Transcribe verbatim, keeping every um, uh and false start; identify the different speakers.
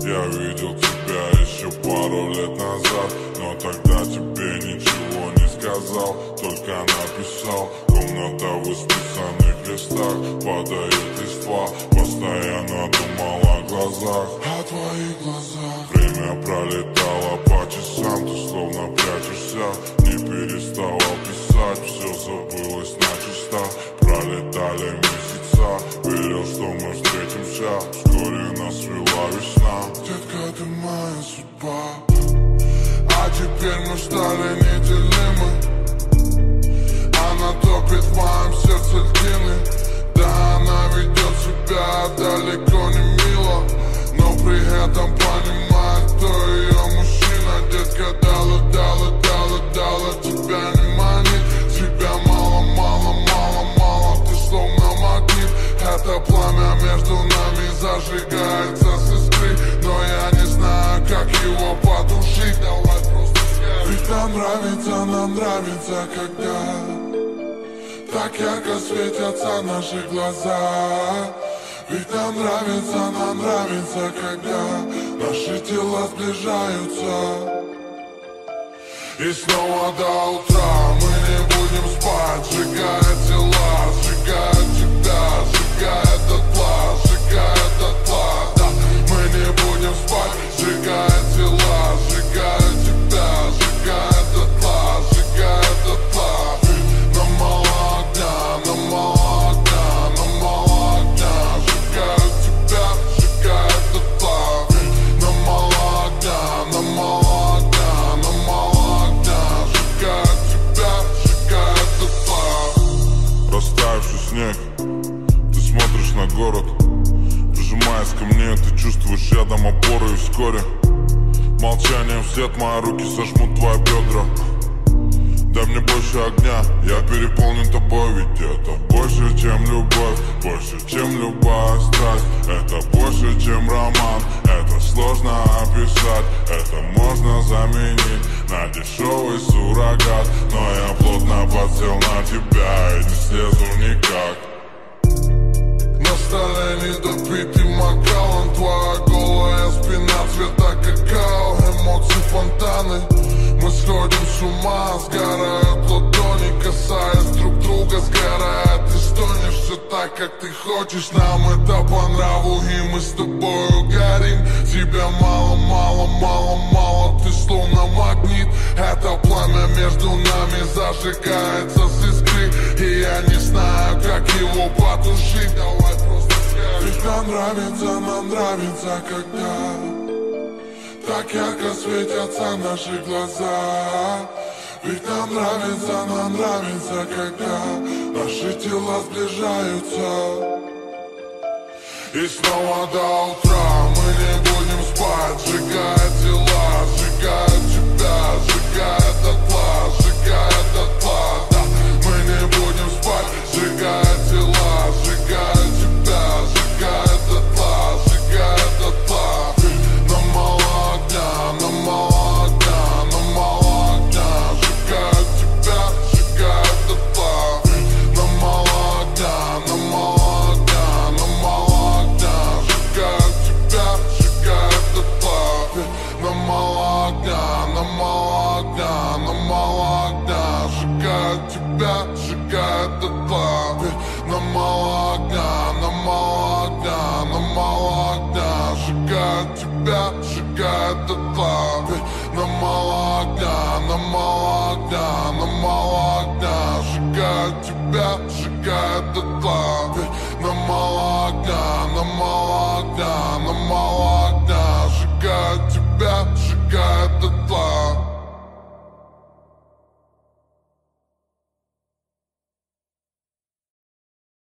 Speaker 1: Я видел тебя еще пару лет назад, но тогда тебе ничего не сказал, только написал. Комната в исписанных листах, падает листва, постоянно думал о глазах, о твоих глазах. Время пролетало по часам, ты словно прячешься, не переставал писать, все забылось начисто. Пролетали месяца, верил, что мы встретимся, вскоре нас свела весна. Детка, ты моя судьба, а теперь мы стали неделимы. Она топит в моем сердце льдины. Да, она ведет себя далеко не мило, но при этом понимает, кто ее мужчина. Детка, дала, дала, дала, дала, тебя не манит. Тебя мало, мало, мало, мало, ты словно магнит. Это пламя между нами зажигается с искры, но я не знаю, как его потушить. Давай просто скажи. Ведь нам нравится, нам нравится, когда так ярко светятся наши глаза. Ведь нам нравится, нам нравится, когда наши тела сближаются. И снова до утра мы не будем спать, сжигая тела, сжигая тебя, сжигая дотла, сжигая дотла. Да, мы не будем спать, сжигая тела, сжигая тебя, сжигая дотла, сжигая дотла. Нам мало огня, нам мало огня, нам мало огня, сжигаю тебя, сжигая дотла. Нам мало огня, нам мало огня, нам мало огня, сжигаю тебя, сжигаю дотла. Растаявший снег, ты смотришь на город, прижимаясь ко мне, ты чувствуешь рядом опору, и вскоре молчанием вслед мои руки сожмут твои бедра. Дай мне больше огня, я переполнен тобой, ведь это больше, чем любовь, больше, чем любая страсть. Это больше, чем роман, это сложно описать, это можно заменить на дешевый суррогат. Но я плотно подсел на тебя и не слезу никак. На столе недопитый макалон, твоя голая спина цвета какао, эмоции фонтаны. Мы сходим с ума, сгорают ладони, касаясь друг друга, сгорает. Ты стонешь все так, как ты хочешь, нам это по нраву, и мы с тобою горим. Тебя мало, мало, мало, мало, ты словно магнит. Это пламя между нами зажигается с искры, и я не знаю, как его потушить. Давай просто скажи. Ведь нам нравится, нам нравится, когда так ярко светятся наши глаза. Ведь нам нравится, нам нравится, когда наши тела сближаются. И снова до утра мы не будем спать, сжигая тела, сжигая тебя, сжигая дотла, сжигая дотла. Да, мы не будем спать, сжигая тела, сжигая тебя, сжигая дотла, сжигая дотла. Нам мало огня, нам мало огня, нам мало огня, сжигаю тебя, сжигаю дотла. Нам мало огня, нам мало огня, нам мало огня, сжигаю тебя, сжигаю дотла. Нам мало огня, нам мало огня, нам мало огня, сжигаю тебя, сжигаю дотла. Нам мало огня, нам мало огня, нам мало огня, сжигаю тебя, сжигаю дотла. Нам мало огня, нам мало огня, нам мало огня, сжигаю тебя, сжигаю дотла. Нам мало огня, нам мало